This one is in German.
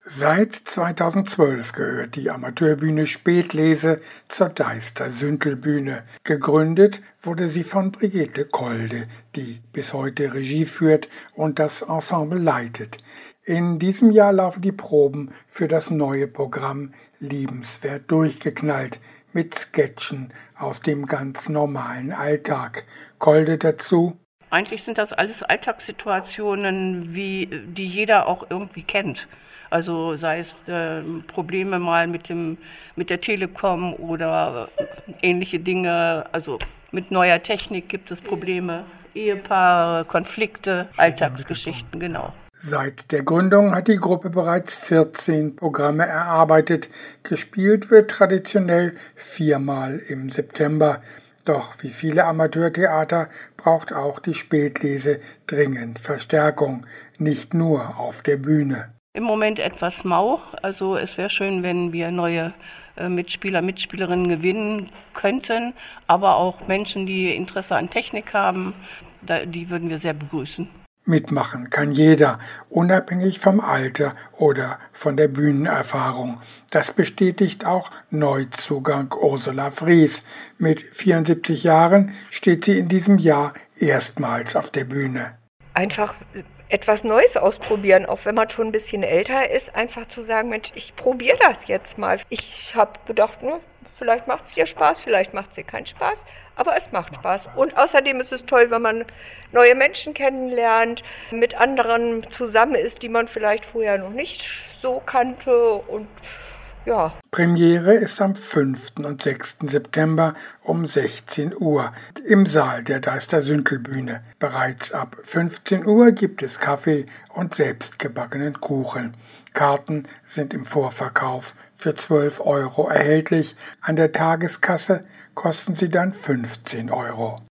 Seit 2012 gehört die Amateurbühne Spätlese zur Deister-Sündl-Bühne. Gegründet wurde sie von Brigitte Kolde, die bis heute Regie führt und das Ensemble leitet. In diesem Jahr laufen die Proben für das neue Programm Liebenswert durchgeknallt mit Sketchen aus dem ganz normalen Alltag. Kolde dazu: Eigentlich sind das alles Alltagssituationen, die jeder auch irgendwie kennt. Also sei es Probleme mal mit der Telekom oder ähnliche Dinge. Also mit neuer Technik gibt es Probleme, Ehepaare, Konflikte, Alltagsgeschichten, genau. Seit der Gründung hat die Gruppe bereits 14 Programme erarbeitet. Gespielt wird traditionell 4-mal im September. Doch wie viele Amateurtheater braucht auch die Spätlese dringend Verstärkung, nicht nur auf der Bühne. Im Moment etwas mau, also es wäre schön, wenn wir neue Mitspieler, Mitspielerinnen gewinnen könnten, aber auch Menschen, die Interesse an Technik haben, die würden wir sehr begrüßen. Mitmachen kann jeder, unabhängig vom Alter oder von der Bühnenerfahrung. Das bestätigt auch Neuzugang Ursula Fries. Mit 74 Jahren steht sie in diesem Jahr erstmals auf der Bühne. Einfach etwas Neues ausprobieren, auch wenn man schon ein bisschen älter ist, einfach zu sagen, Mensch, ich probiere das jetzt mal. Ich habe gedacht, vielleicht macht es dir Spaß, vielleicht macht es dir keinen Spaß, aber es macht Spaß. Und außerdem ist es toll, wenn man neue Menschen kennenlernt, mit anderen zusammen ist, die man vielleicht vorher noch nicht so kannte und ja. Premiere ist am 5. und 6. September um 16 Uhr im Saal der Deister-Sündl-Bühne. Bereits ab 15 Uhr gibt es Kaffee und selbstgebackenen Kuchen. Karten sind im Vorverkauf für 12 € erhältlich. An der Tageskasse kosten sie dann 15 €.